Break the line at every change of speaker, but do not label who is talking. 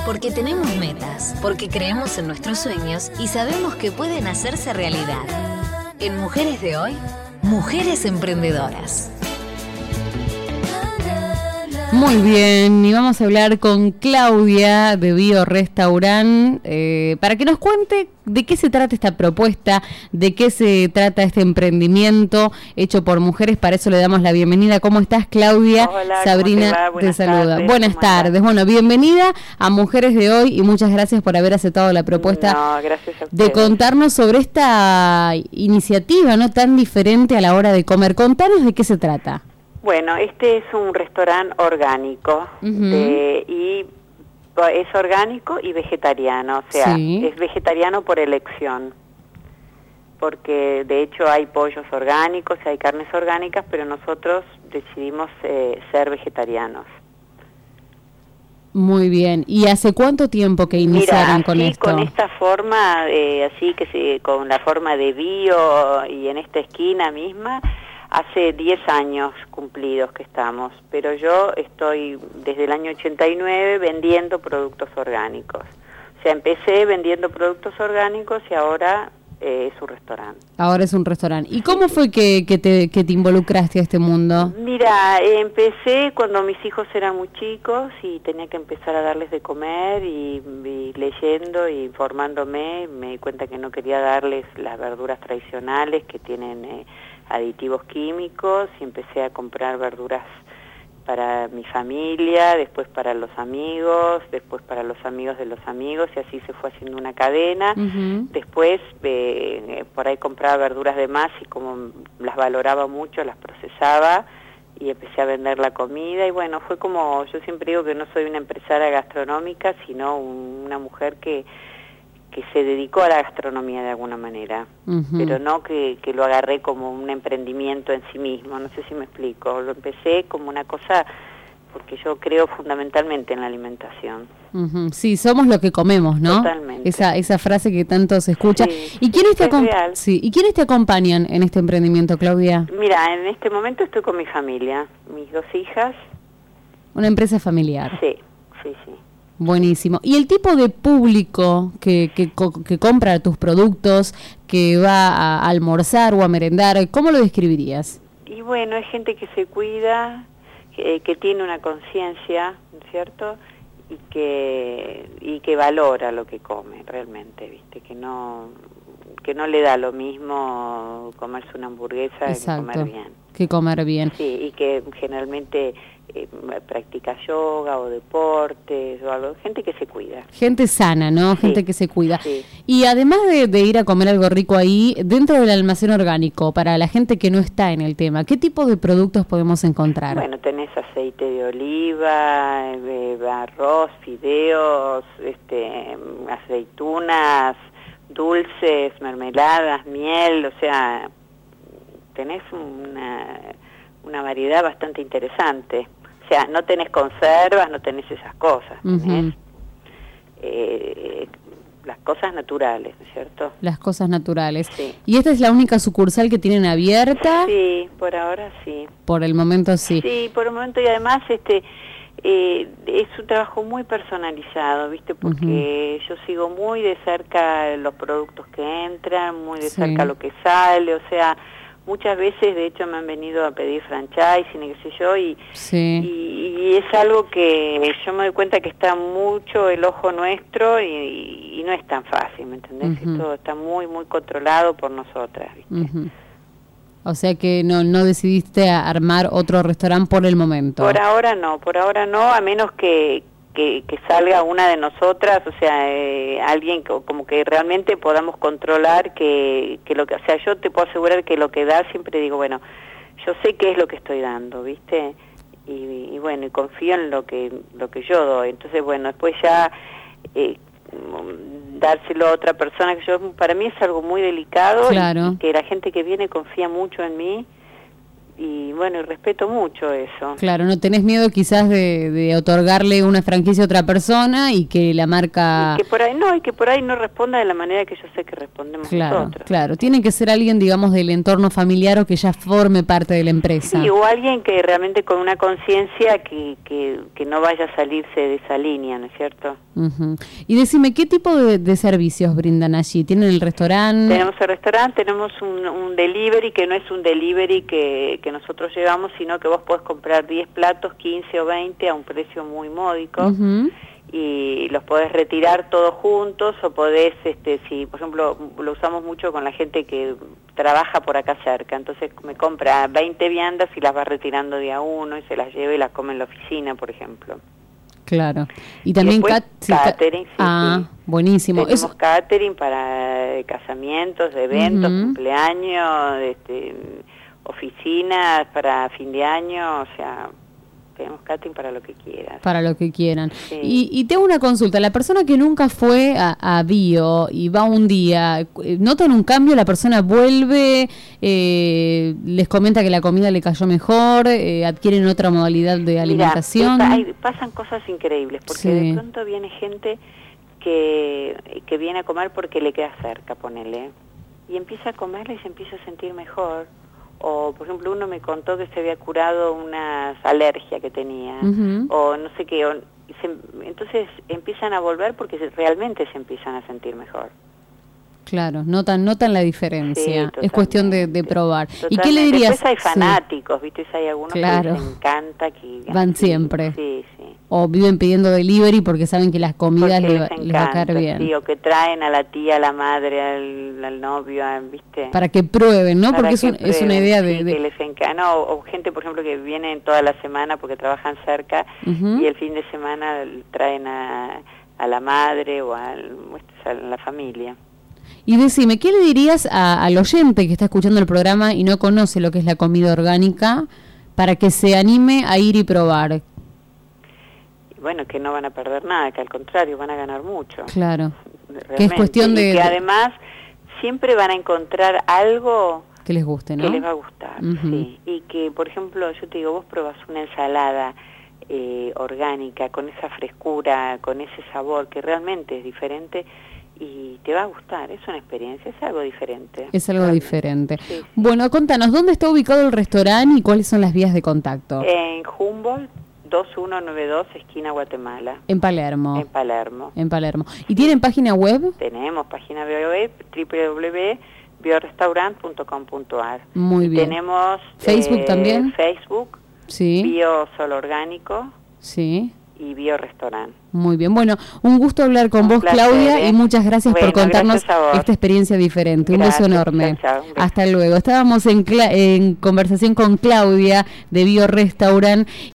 Porque tenemos metas, porque creemos en nuestros sueños y sabemos que pueden hacerse realidad. En Mujeres de Hoy, Mujeres Emprendedoras.
Muy bien, y vamos a hablar con Claudia de Bio Restaurant para que nos cuente de qué se trata esta propuesta, de qué se trata este emprendimiento hecho por mujeres. Para eso le damos la bienvenida. ¿Cómo estás, Claudia?
Hola,
Sabrina te saluda. Buenas tardes. Bueno, bienvenida a Mujeres de Hoy y muchas gracias por haber aceptado la propuesta de contarnos sobre esta iniciativa, ¿no?, tan diferente a la hora de comer. Contanos de qué se trata.
Bueno, este es un restaurante orgánico y es orgánico y vegetariano, o sea, es vegetariano por elección, porque de hecho hay pollos orgánicos, hay carnes orgánicas, pero nosotros decidimos ser vegetarianos.
Muy bien. ¿Y hace cuánto tiempo que iniciaron con esto?
Con esta forma, con la forma de bio y en esta esquina misma. Hace 10 años cumplidos que estamos, pero yo estoy desde el año 89 vendiendo productos orgánicos. O sea, empecé vendiendo productos orgánicos y ahora es un restaurante.
Ahora es un restaurante. ¿Y cómo fue que te involucraste a este mundo?
Mira, empecé cuando mis hijos eran muy chicos y tenía que empezar a darles de comer y leyendo y informándome, me di cuenta que no quería darles las verduras tradicionales que tienen aditivos químicos y empecé a comprar verduras para mi familia, después para los amigos, después para los amigos de los amigos y así se fue haciendo una cadena. Después por ahí compraba verduras de más y como las valoraba mucho, las procesaba y empecé a vender la comida y bueno, fue como, yo siempre digo que no soy una empresaria gastronómica, sino una mujer que se dedicó a la gastronomía de alguna manera, pero no que lo agarré como un emprendimiento en sí mismo, no sé si me explico, lo empecé como una cosa, porque yo creo fundamentalmente en la alimentación.
Sí, somos lo que comemos, ¿no?
Totalmente.
Esa frase que tanto se escucha.
Sí,
¿Y quiénes te acompañan en este emprendimiento, Claudia?
Mira, en este momento estoy con mi familia, mis 2 hijas.
Una empresa familiar.
Sí.
Buenísimo. ¿Y el tipo de público que compra tus productos, que va a almorzar o a merendar, cómo lo describirías?
Y bueno, es gente que se cuida, que tiene una conciencia, ¿no es cierto? Y que valora lo que come realmente, ¿viste? Que no le da lo mismo comerse una hamburguesa que comer bien.
Que comer bien.
Sí, y que generalmente practica yoga o deportes o algo, gente que se cuida.
Gente sana, ¿no?
Sí,
gente que se cuida.
Sí.
Y además de ir a comer algo rico ahí, dentro del almacén orgánico, para la gente que no está en el tema, ¿qué tipo de productos podemos encontrar?
Bueno, tenés aceite de oliva, arroz, fideos, aceitunas, dulces, mermeladas, miel, o sea, tenés una variedad bastante interesante. O sea, no tenés conservas, no tenés esas cosas, tenés las cosas naturales, ¿no es cierto? Las cosas naturales. Sí.
¿Y esta es la única sucursal que tienen abierta?
Sí, por ahora sí.
Por el momento sí.
Sí, por el momento, y además es un trabajo muy personalizado, ¿viste? Porque yo sigo muy de cerca los productos que entran, muy de cerca lo que sale, o sea, muchas veces de hecho me han venido a pedir franchising y qué sé yo, y es algo que yo me doy cuenta que está mucho el ojo nuestro y no es tan fácil, ¿me entendés? Esto está muy, muy controlado por nosotras, ¿viste?
O sea que no decidiste armar otro restaurante por el momento.
Por ahora no, a menos que salga una de nosotras, o sea, alguien como que realmente podamos controlar que lo que, o sea, yo te puedo asegurar que lo que da, siempre digo, bueno, yo sé qué es lo que estoy dando, ¿viste? Y bueno, y confío en lo que yo doy. Entonces, bueno, después ya dárselo a otra persona, que para mí es algo muy delicado,
claro.
y que la gente que viene confía mucho en mí, y bueno, y respeto mucho eso.
Claro, no tenés miedo quizás de otorgarle una franquicia a otra persona y que la marca...
Y que por ahí no responda de la manera que yo sé que respondemos nosotros.
Claro, tiene que ser alguien, digamos, del entorno familiar o que ya forme parte de la empresa.
Sí, o alguien que realmente con una conciencia que no vaya a salirse de esa línea, ¿no es cierto?
Uh-huh. Y decime, ¿qué tipo de servicios brindan allí? ¿Tienen el restaurante?
Tenemos el restaurante, tenemos un delivery que no es un delivery que nosotros llevamos, sino que vos podés comprar 10 platos, 15 o 20 a un precio muy módico.
Uh-huh.
Y los podés retirar todos juntos o podés, si por ejemplo lo usamos mucho con la gente que trabaja por acá cerca, entonces me compra 20 viandas y las va retirando de a uno y se las lleva y las come en la oficina, por ejemplo.
Claro. Y también
catering, sí,
sí. Buenísimo.
Tenemos catering para casamientos, eventos,
uh-huh.
cumpleaños, oficinas para fin de año, o sea, tenemos catering para lo que quieran.
Para lo que quieran.
Sí.
Y tengo una consulta. La persona que nunca fue a Bio y va un día, ¿notan un cambio? ¿La persona vuelve? ¿Les comenta que la comida le cayó mejor? ¿Adquieren otra modalidad de alimentación?
Mira, pasan cosas increíbles, porque
sí.
de pronto viene gente que viene a comer porque le queda cerca, ponele, y empieza a comerla y se empieza a sentir mejor. O, por ejemplo, uno me contó que se había curado una alergia que tenía, uh-huh. o no sé qué, entonces empiezan a volver porque realmente se empiezan a sentir mejor.
Claro, notan la diferencia, sí, es cuestión de probar.
Totalmente.
¿Y qué le dirías?
Después hay fanáticos, sí. ¿Viste? Hay algunos
claro.
que les encanta. Que
van siempre.
Sí, sí.
O viven pidiendo delivery porque saben que las comidas les va a caer bien.
Sí, o que traen a la tía, a la madre, al novio, ¿viste?
Para que prueben, ¿no? Porque es una idea
sí, que les encanta. No, o gente, por ejemplo, que vienen toda la semana porque trabajan cerca, uh-huh. y el fin de semana traen a la madre o a la familia.
Y decime, ¿qué le dirías al oyente que está escuchando el programa y no conoce lo que es la comida orgánica para que se anime a ir y probar?
Bueno, que no van a perder nada, que al contrario van a ganar mucho.
Claro.
Realmente.
Que es cuestión de...
Y que además siempre van a encontrar algo
que les guste, ¿no?
Que les va a gustar, uh-huh. sí. Y que, por ejemplo, yo te digo, vos probás una ensalada orgánica, con esa frescura, con ese sabor, que realmente es diferente y te va a gustar, es una experiencia, es algo diferente.
Es algo diferente.
Sí, sí.
Bueno, contanos, ¿dónde está ubicado el restaurante y cuáles son las vías de contacto?
En Humboldt 2192, esquina Guatemala.
En Palermo.
En Palermo.
En Palermo. ¿Y tienen página web?
Tenemos página web, www.biorestaurant.com.ar.
Muy bien.
Tenemos
Facebook también.
Facebook,
sí.
Bio Solo Orgánico.
Sí.
Y Bio Restaurant.
Muy bien, bueno, un gusto hablar con vos,
placer,
Claudia, y muchas gracias por contarnos esta experiencia diferente.
Gracias,
un beso enorme.
Chao,
hasta luego. Estábamos en conversación con Claudia de Bio Restaurant.